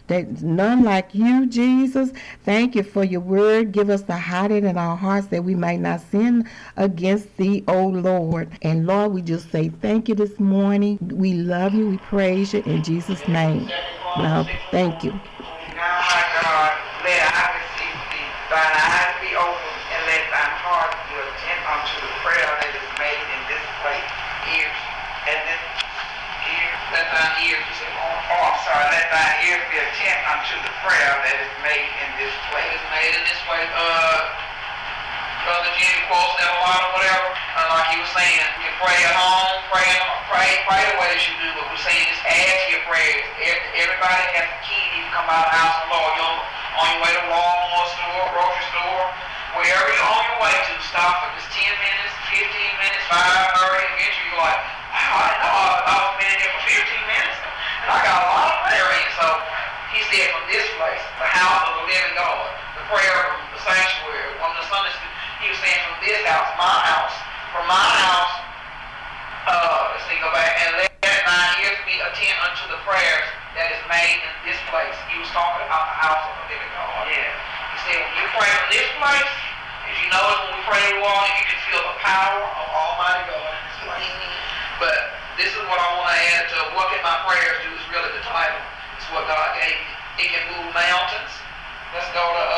There's none like you, Jesus. Thank you for your word. Give us the hiding in our hearts that we might not sin against thee, O Lord. And Lord, we just say thank you this morning. We love you. We praise you in Jesus' name. Love, thank you. Now, my God, let our receive thee, thine eyes be open, and let thine heart be attent unto the prayer that is made in this place. Ears, and this ear, let thine ears, you say, I'm sorry, let thine ears be attent unto the prayer that is made in this place. It's made in this place. Brother Jimmy quotes that a lot or whatever. Like he was saying, you can pray at home, pray the way that you do, but we're saying just add to your prayers. Everybody has the key. You can come out of the house of the Lord. You're on your way to Walmart store, grocery store, wherever you're on your way to, stop for just 10 minutes, 15 minutes, 5, 30, eventually you're like, wow, I didn't know I was been in here for 15 minutes, and I got a lot of prayer in. So he said from this place, the house of the living God, the prayer from the sanctuary, from the Sunday school, he was saying from this house, from my house, let's see, go back, and let thine ears be attent unto the prayers that is made in this place. He was talking about the house of the living God. Yeah. He said when you pray from this place, as you know, when we pray to water, you can feel the power of Almighty God in this place. But this is what I want to add to what can my prayers do is really the title. It's what God gave me. It can move mountains. Let's go to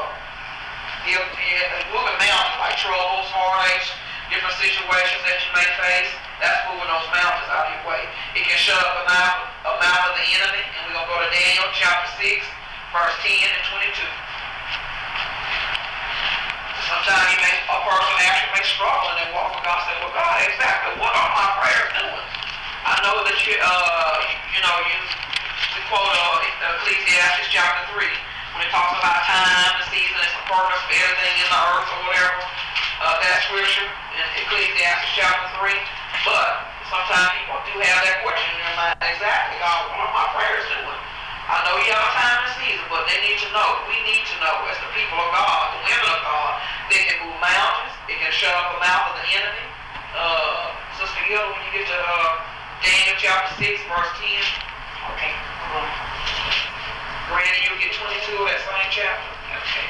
moving mountains like troubles, heartaches, different situations that you may face. That's moving those mountains out of your way. It can shut up the mouth of the enemy. And we're going to go to Daniel chapter 6, verse 10 and 22. Sometimes a person actually may struggle and they walk with God and say, well, God, exactly what are my prayers doing? I know that you quote Ecclesiastes chapter 3 when it talks about time, the season, and some purpose for everything in the earth or whatever. That scripture in Ecclesiastes chapter 3. But sometimes people do have that question in their mind, exactly, God, what are my prayers doing? I know you have a time and season, but they need to know, we need to know as the people of God, the women of God, they can move mountains, it can shut up the mouth of the enemy. Sister Hill, when you get to Daniel chapter 6, verse 10, okay, Randy, you'll get 22 of that same chapter. Okay.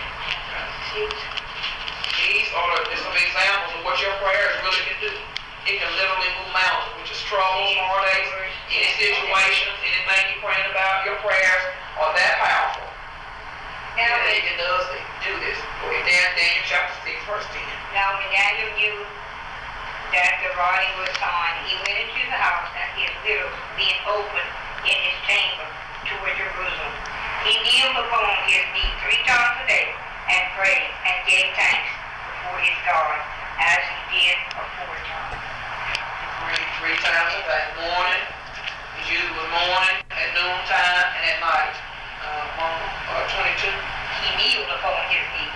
These are some examples of what your prayers really can do. It can literally move mountains, which is troubles, heartaches, any situations, anything you're praying about. Your prayers are that powerful. And it does do this. Go ahead, Daniel chapter 6, verse 10. Now when Daniel knew that the writing was signed, he went into the house, and his window being open in his chamber toward Jerusalem. He kneeled upon his knees 3 times a day, and prayed, and gave thanks before his God, as he did aforetime. Three times a day. Morning, is usually morning, at noontime, and at night. 22. He kneeled upon his knees.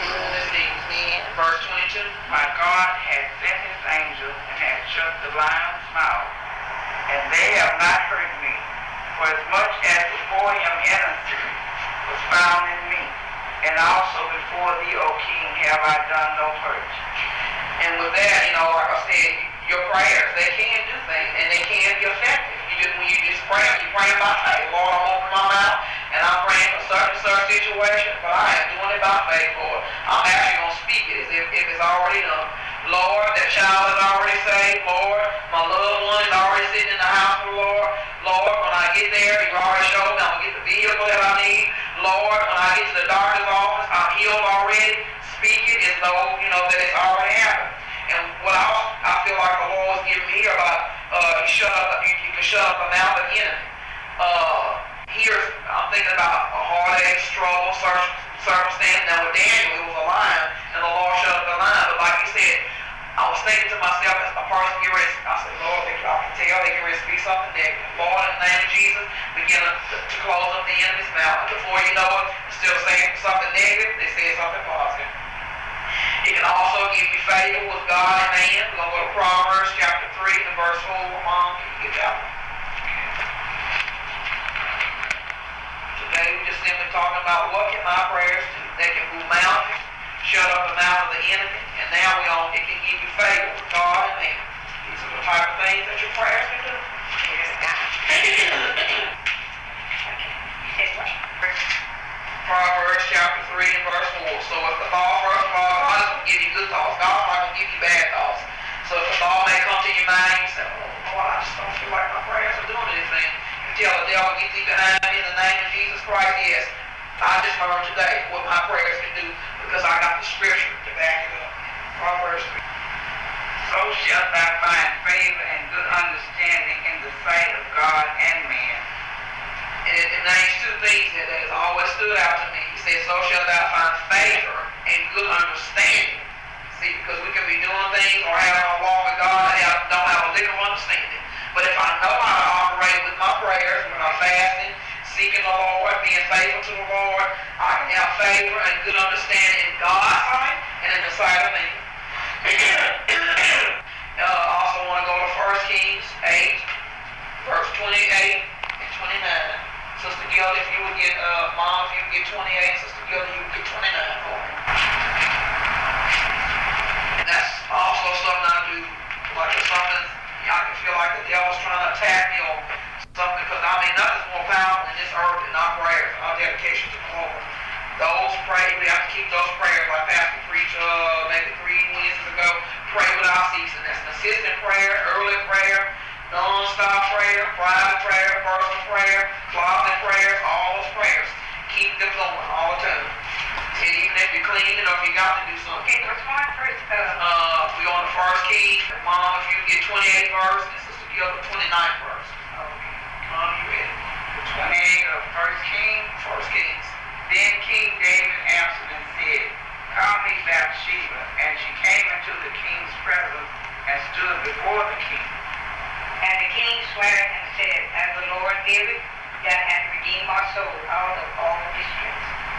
Verse 22. My God has sent his angel and has shut the lion's mouth, and they have not hurt me. For as much as before him innocent was found in me, and also before thee, O king, have I done no hurt. And with that, like I said, your prayers, they can do things, and they can be effective. When you just pray, you're praying by faith. Lord, I'm opening my mouth, and I'm praying for certain situations, but I am doing it by faith, Lord. I'm actually going to speak it as if it's already done. Lord, that child is already saved. Lord, my loved one is already sitting in the house of the Lord. Lord, when I get there, you already showed me I'm going to get the vehicle that I need. Lord, when I get to the doctor's office, I'm healed already. Speak it as though, that it's already happened. And what I feel like the Lord was giving me here about you can shut up the mouth of the enemy. Here, I'm thinking about a heartache, struggle, circumstance. Now with Daniel, it was a lion, and the Lord shut up the lion. But like you said, I was thinking to myself as a person get ready, I said, Lord, I can tell they get ready to speak something negative. Lord, in the name of Jesus, begin to close up the enemy's mouth. And before you know it, instead of saying something negative, they say something positive. It can also give you favor with God and man. We're going to go to Proverbs chapter 3 and verse 4. Mom, can you get that one? Today we're just simply talking about what can my prayers do. They can move mountains, shut up the mouth of the enemy, and now it can give you favor with God and man. These are the type of things that your prayers can do. Yes, God. So if the thought, first of all, God is going to give you good thoughts. God's not going to give you bad thoughts. So if a thought may come to your mind, you say, oh Lord, I just don't feel like my prayers are doing anything. You tell the devil, get thee behind me in the name of Jesus Christ. Yes, I just learned today what my prayers can do because I got the scripture to back it up. Proverbs 3. So shalt thou find favor and good understanding in the sight of God and man. And it names two things that has always stood out to me. He said, so shalt thou find favor and good understanding. See, because we can be doing things or having a walk with God and don't have a lick of understanding. But if I know how to operate with my prayers, when I'm fasting, seeking the Lord, being faithful to the Lord, I can have favor and good understanding in God's sight and in the sight of men. I also want to go to 1 Kings 8, verse 28 and 29. Sister Gilda, if you would get, Mom, if you would get 28, Sister Gilda, you would get 29 for me. And that's also something I do, like if something, I can feel like the devil's trying to attack me or something, because I mean, nothing's more powerful than this earth and our prayers, our dedication to the Lord. Those prayers, we have to keep those prayers, like Pastor preached maybe 3 Wednesdays ago, pray without ceasing. That's consistent prayer, early prayer, non-stop prayer, private prayer, personal prayer, closet prayers, all those prayers. Keep them going all the time. And even if you're cleaning or if you got to do something. Okay, what's my first? We on the 1 King. Mom, if you get 28th verse, and Sister Gilda, 29th verse. Okay. Mom, you ready? The 28 of 1 King. 1 Kings. Then King David answered and said, call me Bathsheba. And she came into the king's presence and stood before the king. And the king sware and said, as the Lord liveth, that hath redeemed my soul out of all distress.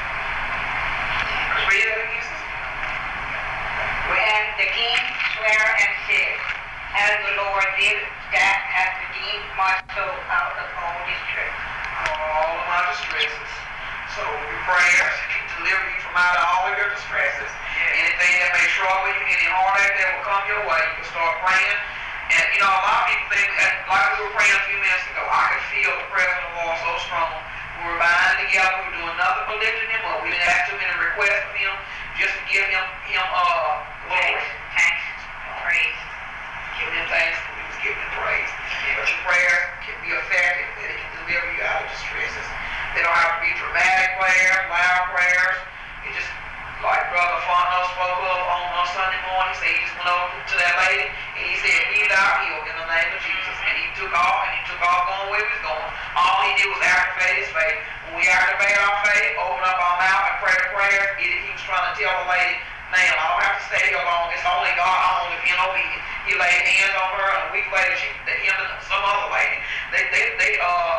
Read it again, Sister. And the king sware and said, as the Lord liveth, that hath redeemed my soul out of all distress. All of my distresses. So your prayers can deliver you from out of all of your distresses. Anything that may trouble you, any heartache that will come your way, you can start praying. And you know, a lot of people think, like we were praying a few minutes ago, I could feel the presence of the Lord so strong. We were binding together, we were doing nothing but lifting him up. We didn't ask too many requests of him, just to give him glory. Thanks, praise. Giving him thanks, we was giving him praise. But your prayers can be effective, and it can deliver you out of distresses. They don't have to be dramatic prayers, loud prayers. It just, like Brother Fonto spoke of on Sunday morning, he said he just went over to that lady, and he said, be thou healed in the name of Jesus. And he took off going where he was going. All he did was activate his faith. When we activate our faith, open up our mouth and pray the prayer, he was trying to tell the lady, ma'am, I don't have to stay here long. It's only God. I'm only being obedient. He laid hands on her, and a week later, him and some other lady, they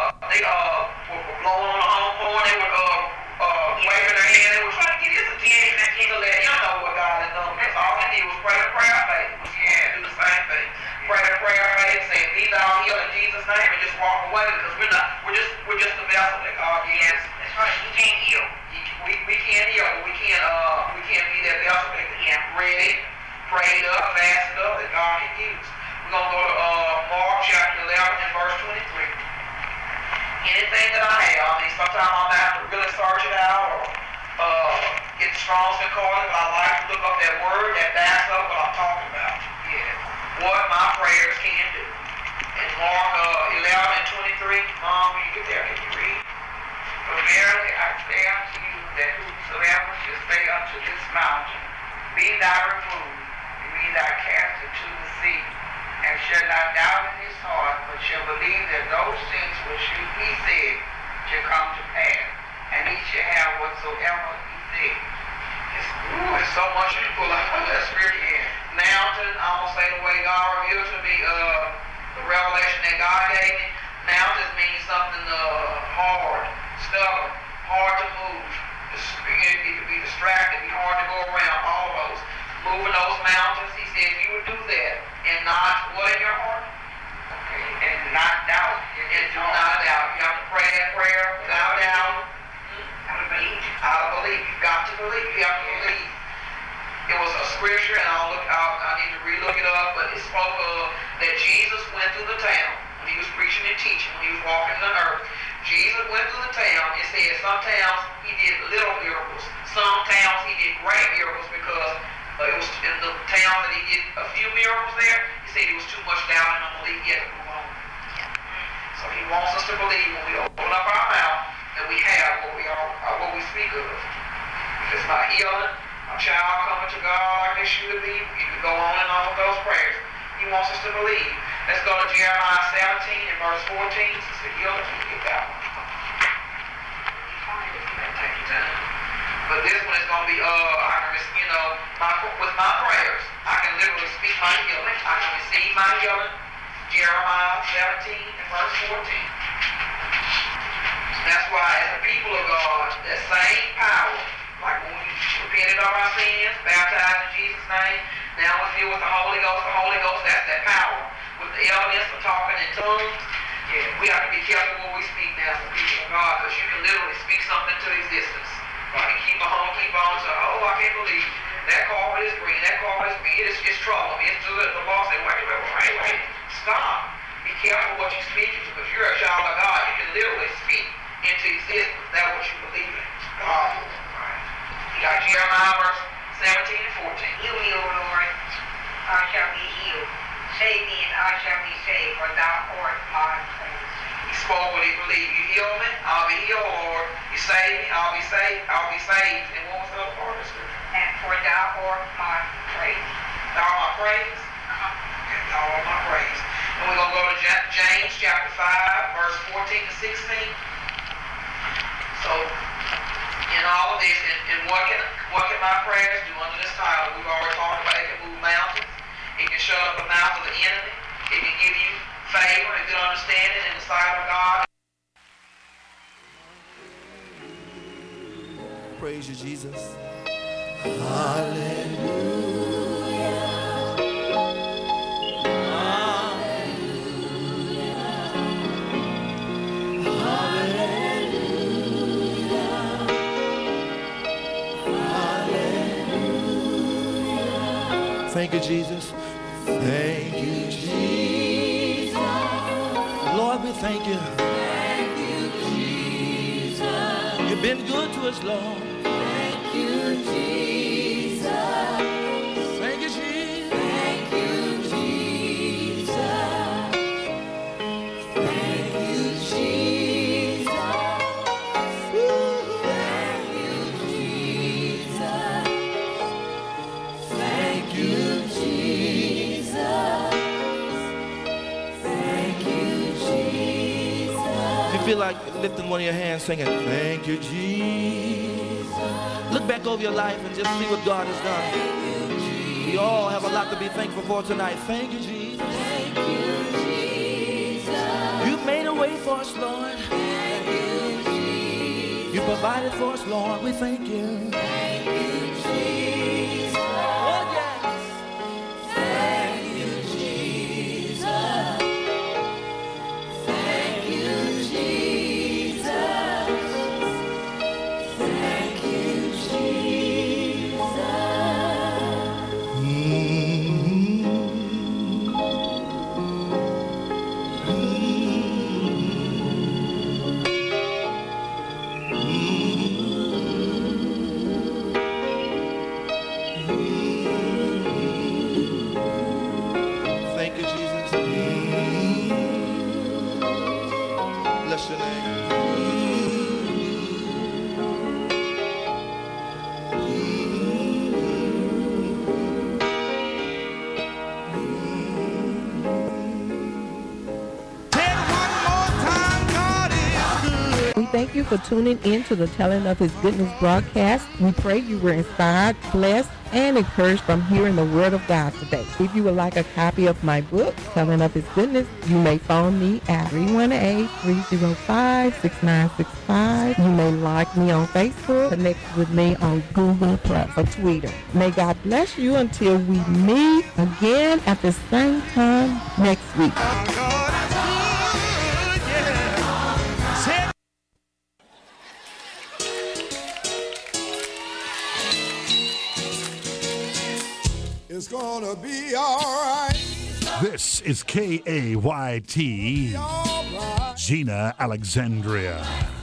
were blowing on the horn. They were waving their hand. They were trying to get his attention and to let him know what God has done. Because all he did was pray the prayer of faith. We had to do the same thing. Pray the prayer of faith, saying, be thou healed in Jesus' name, and just walk away, because we're just the vessel that God gives. That's right, we can't heal. We can't heal, but we can't be that vessel that can ready, prayed up, fasted up, that God can use. We're going to go to Mark chapter 11 and verse 23. Anything that I have, I mean, sometimes I'm have to really search it out or get the Strong's Concordance, but I like to look up that word that backs up what I'm talking about. What my prayers can do. In Mark 11 and 23, Mom, when you get there, can you read? For verily I say unto you, that whosoever shall say unto this mountain, be thou removed, and be thou cast into the sea, and shall not doubt in his heart, but shall believe that those things which he said shall come to pass, and he shall have whatsoever he said. There's so much you can pull out of that scripture here. Mountain, I'm going to say the way God revealed to me, the revelation that God gave me. Mountains means something hard, stubborn, hard to move. It could be distracted, be hard to go around, all of those. Moving those mountains, he said, if you would do that, and not what in your heart? Okay, and not doubt. And do not doubt. You have to pray that prayer without doubt. Out of belief. Out of belief. You've got to believe. You have to believe. It was a scripture, and I need to relook it up, but it spoke of that Jesus went through the town when he was preaching and teaching, when he was walking the earth. Jesus went through the town. It said some towns he did little miracles, Some towns he did great miracles because it was in the town that he did a few miracles there. He said it was too much doubt and unbelief. He had to move on. So he wants us to believe when we open up our mouth that we have what we speak of. If it's not healing, a child coming to God like they should be, you can go on and on with those prayers. He wants us to believe. Let's go to Jeremiah 17 and verse 14. Sister Gilda, can you get that one? Take your time. But this one is going to be, I can just, with my prayers, I can literally speak my healing. I can receive my healing. Jeremiah 17 and verse 14. That's why as the people of God, that same power, like when we repented of our sins, baptized in Jesus' name, now we're filled with the Holy Ghost, that's that power. With the elements of talking in tongues, we have to be careful what we speak now as the people of God, because you can literally speak something to existence. You can keep on, so, I can't believe that carpet is green, it's trouble. It's good. The law said, wait, stop. Be careful what you speak to, because you're a child of God. You can literally speak into existence. That's what you believe in. God. You got Jeremiah verse 17 and 14. Heal me, O Lord, I shall be healed. Save me, and I shall be saved, for thou art my praise. He spoke what he believed. You heal me, I'll be healed, Lord. You save me, I'll be saved. And what was the other part of the scripture? And for thou art my praise. Thou art my praise? Okay, thou art my praise. And we're going to go to James chapter 5, verse 14 to 16. So, in all of this, and what can my prayers do under this title? We've already talked about it can move mountains. It can shut up the mouth of the enemy. It can give you favor and good understanding in the sight of God. Praise you, Jesus. Hallelujah. Thank you, Jesus. Thank you, Jesus. Lord, we thank you. Thank you, Jesus. You've been good to us, Lord. Thank you, Jesus. Thank you, Jesus. Thank you, Jesus. Thank you, Jesus. Thank you, Jesus. Thank you, Jesus. Thank you, Jesus. You feel like lifting one of your hands singing, thank you, Jesus. Look back over your life and just see what God has done. We all have a lot to be thankful for tonight. Thank you, Jesus. Thank you, Jesus. You made a way for us, Lord. Thank you, Jesus. You provided for us, Lord. We thank you. Thank you, Jesus. Oh, yes. Thank you, Jesus. Thank you, Jesus. Thank you, Jesus. Thank you, Jesus. Bless your name. We thank you for tuning in to the Telling of His Goodness broadcast. We pray you were inspired, blessed, and encouraged from hearing the Word of God today. If you would like a copy of my book, Telling of His Goodness, you may phone me at 318-305-6965. You may like me on Facebook, connect with me on Google Plus or Twitter. May God bless you until we meet again at the same time next week. It's gonna be all right. This is KAYT, Gina Alexandria.